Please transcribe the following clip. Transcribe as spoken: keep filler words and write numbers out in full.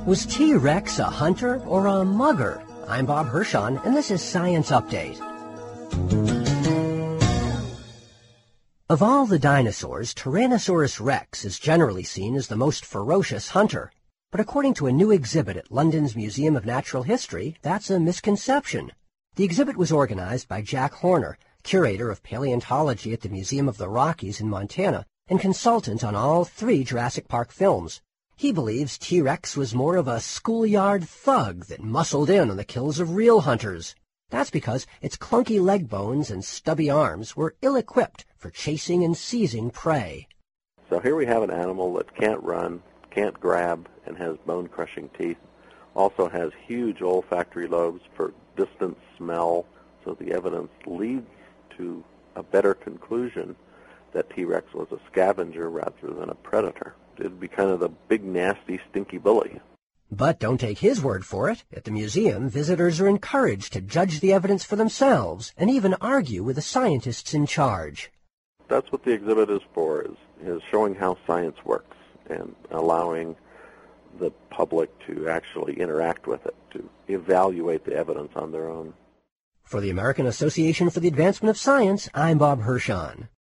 Was T-Rex a hunter or a mugger? I'm Bob Hirschon, and this is Science Update. Of all the dinosaurs, Tyrannosaurus rex is generally seen as the most ferocious hunter. But according to a new exhibit at London's Museum of Natural History, that's a misconception. The exhibit was organized by Jack Horner, curator of paleontology at the Museum of the Rockies in Montana, and consultant on all three Jurassic Park films. He believes T-Rex was more of a schoolyard thug that muscled in on the kills of real hunters. That's because its clunky leg bones and stubby arms were ill-equipped for chasing and seizing prey. So here we have an animal that can't run, can't grab, and has bone-crushing teeth. Also has huge olfactory lobes for distant smell, so the evidence leads to a better conclusion that T-Rex was a scavenger rather than a predator. It'd be kind of the big, nasty, stinky bully. But don't take his word for it. At the museum, visitors are encouraged to judge the evidence for themselves and even argue with the scientists in charge. That's what the exhibit is for, is, is showing how science works and allowing the public to actually interact with it, to evaluate the evidence on their own. For the American Association for the Advancement of Science, I'm Bob Hirschon.